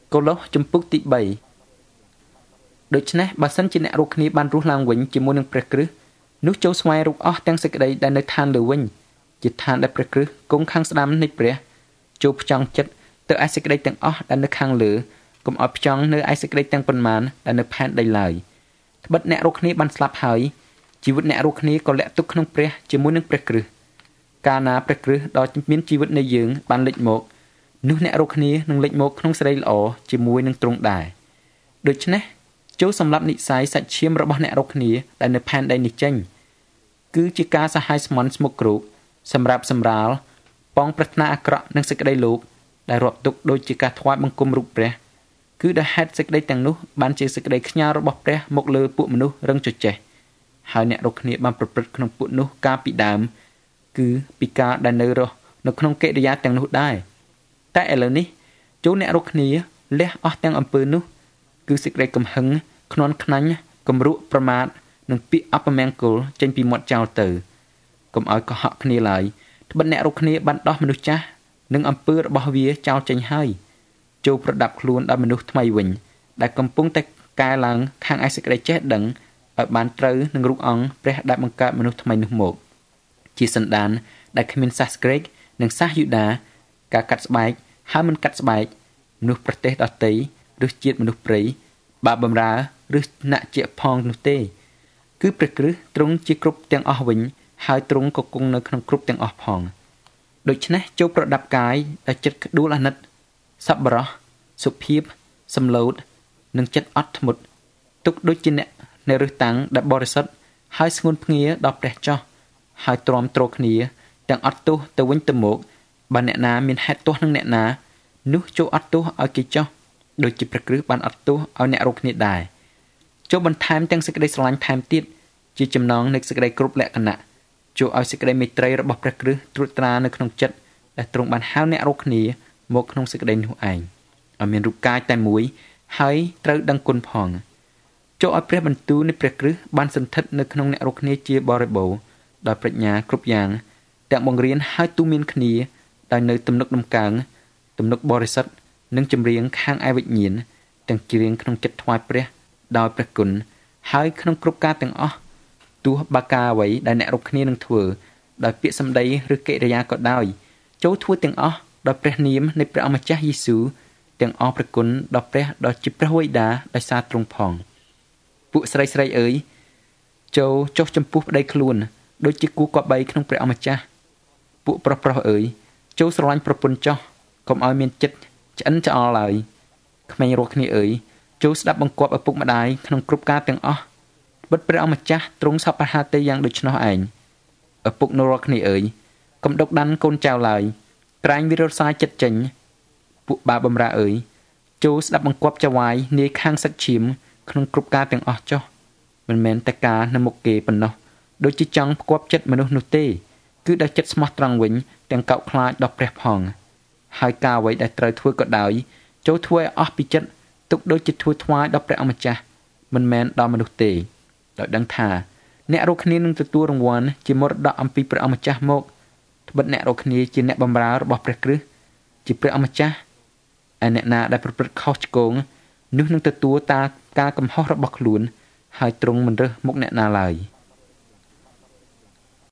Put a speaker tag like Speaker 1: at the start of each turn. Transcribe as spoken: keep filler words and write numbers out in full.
Speaker 1: កូឡូសជំពូកទី3ដូច្នេះបើសិនជាអ្នករស់គ្នាបានរស់ឡើងវិញជាមួយនឹងព្រះគ្រិស្តនោះចូលស្វែងរកអស់ទាំងសេចក្តីដែលនៅឋានលើវិញជាឋានដែលព្រះគ្រិស្តគង់ខាងស្ដាំនៃព្រះចូលផ្ចង់ចិត្តទៅឯសេចក្តីទាំងអស់ដែលនៅខាងលើកុំឲ្យផ្ចង់នៅឯសេចក្តីទាំងប៉ុន្មានដែលនៅផែនដីឡើយត្បិតអ្នករស់គ្នាបានស្លាប់ហើយជីវិតអ្នករស់គ្នាក៏លាក់ទុកក្នុងព្រះជាមួយនឹងព្រះគ្រិស្តកាលណាព្រះគ្រិស្តដ៏មានជីវិតនៃយើងបានលេចមកនោះអ្នករស់គ្នានឹងលេចមកក្នុងសេរីល្អជាមួយនឹងទ្រង់ដែរដូច្នេះចូលសម្រាប់និស័យសាច់ឈាមរបស់អ្នករស់គ្នាដែលនៅផែនដីនេះចេញគឺជាការសហាយស្មន់ស្មុគគ្រោកសម្រាប់សម្រាលប៉ងប្រាថ្នាអាក្រក់និងសេចក្តីលោភដែលរាប់ទុកដូចជាការថ្វាយបង្គំរូបព្រះគឺដោយហេតុសេចក្តីទាំងនោះបានជាសេចក្តីខ្ញាល់របស់ព្រះមកលើពួកមនុស្សរឹងជចេះហើយអ្នករស់គ្នាបានប្រព្រឹត្តក្នុងពួកនោះកាលពីដើមគឺពីការដែលនៅរស់នៅក្នុងកិរិយាទាំងនោះដែរតែឥឡូវនេះចូលអ្នករស់គ្នាលះអស់ទាំងអំពើនោះគឺសេចក្តីកំហឹងខ្នន់ខ្នាញ់គំរក់ប្រមាថនិងពាក្យអពមង្គលចេញពីមាត់ចោលទៅកុំឲ្យកុហកគ្នាឡើយត្បិតអ្នករស់គ្នាបានដោះមនុស្សចាស់និងអំពើរបស់វាចោលចេញហើយចូលប្រដាប់ខ្លួនដល់មនុស្សថ្មីវិញដែលកំពុងតែកែឡើងខាងឯសេចក្តីចេះដឹងឲ្យបានត្រូវនឹងរូបអង្គព្រះដែលបង្កើតមនុស្សថ្មីនោះមកជាសន្តានដែលគ្មានសាសក្រិកនិងសាសយូដាការកាត់ស្បែកហើយមិនកាត់ស្បែកមនុស្សប្រទេសដទៃឬជាតិមនុស្សព្រៃបាបបំរើឬណាក់ជាផងនោះទេគឺព្រះគ្រិស្តទ្រង់ជាគ្រប់ទាំងអស់វិញហើយទ្រង់ក៏គង់នៅក្នុងគ្រប់ទាំងអស់ផងដូច្នេះចូលប្រដាប់កាយដែលចិត្តក្ដួលអាណិតសប្បុរសសុភាពសម្លូតនិងចិត្តអត់ធ្មត់ទុកដូចជាអ្នកនៅរឹសតាំងដែលបរិសុទ្ធហើយស្ងួនភ្ងាដល់ព្រះចោះហើយទ្រាំទ្រគ្នាទាំងអត់ទោសទៅវិញទៅមកបើអ្នកណាមានហេតុទោសនឹងអ្នកណានោះចូលអត់ទោសឲ្យគេចោះដូចជាព្រះគ្រិស្តបានអត់ទោសឲ្យអ្នករស់គ្នាដែរចូលបន្ថែមទាំងសេចក្តីស្រឡាញ់ថែមទៀតជាចំណងនៃសេចក្តីគ្រប់លក្ខណៈចូលឲ្យសេចក្តីមេត្រីរបស់ព្រះគ្រិស្តត្រួតត្រានៅក្នុងចិត្តដែលទ្រង់បានហៅអ្នករស់គ្នាមកក្នុងសេចក្តីនោះឯងឲ្យមានរូបកាយតែមួយហើយត្រូវដឹងគុណផងចូលឲ្យព្រះបន្ទូលនៃព្រះគ្រិស្តបានសន្ធិដ្ឋនៅក្នុងអ្នករស់គ្នាជាបរិបូរណ៍ដោយប្រាជ្ញាគ្រប់យ៉ាងទាំងបង្រៀនឲ្យទូមានគ្នាដោយនៅទំនុកដំកើងទំនុកបរិសុទ្ធនិងចម្រៀងខាងឯវិញ្ញាណទាំងច្រៀងក្នុងចិត្តថ្វាយព្រះដោយព្រះគុណហើយក្នុងគ្រប់ការទាំងអស់ទោះបាការអ្វីដែលអ្នករកគ្នានឹងធ្វើដោយពាក្យសម្ដីឬកិរិយាក៏ដោយចូលធ្វើទាំងអស់ដោយព្រះនាមនៃព្រះអម្ចាស់យេស៊ូវទាំងអស់ព្រះគុណដល់ព្រះដ៏ជាព្រះវេដាដោយសារទ្រង់ផងពួកស្រីស្រីអើយចូលចុះចំពោះប្តីខ្លួនដូចជាគូគប្បីក្នុងព្រះអម្ចាស់ពួកប្រុសប្រុសអើយចូលស្រឡាញ់ប្រពន្ធចោះកុំឲ្យមានចិត្តឆ្អិនឆ្អល់ឡើយក្មេងរស់គ្នាអើយចូលស្ដាប់បង្គាប់ឪពុកម្ដាយក្នុងគ្រប់ការទាំងអស់បិទព្រះអម្ចាស់ទ្រង់សពហត្ថទេយ៉ាងដូច្នោះឯងឪពុកនរគ្នាអើយកុំដុកដាន់កូនចៅឡើយក្រែងវិរសាចិត្តចេញពួកបាបម្រើអើយចូលស្ដាប់បង្គាប់ចៅវាយនាយខាងសឹកឈាមក្នុងគ្រប់ការទាំងអស់ចុះមិនមែនតែការនៅមុខគេប៉ុណ្ណោះដូចជាចង់ផ្គាប់ចិត្តមនុស្សនោះទេគឺដោយចិត្តស្មោះត្រង់វិញទាំងកោតខ្លាចដល់ព្រះផងហើយការអ្វីដែលត្រូវធ្វើក៏ដោយចូលធ្វើឲ្យអស់ពីចិត្តទុកដូចជាធ្វើថ្វាយដល់ព្រះអម្ចាស់មិនមែនដល់មនុស្សទេដោយដឹងថាអ្នករកគ្នានឹងទទួលរង្វាន់ជាមរតកអំពីព្រះអម្ចាស់មកត្បិតអ្នករកគ្នាជាអ្នកបម្រើរបស់ព្រះគ្រិស្តជាព្រះអម្ចាស់ឯអ្នកណាដែលប្រព្រឹត្តខុសឆ្គងនោះនឹងទទួលតាការកំហុសរបស់ខ្លួនហើយទ្រង់មិនរើសមុខអ្នកណាឡើយ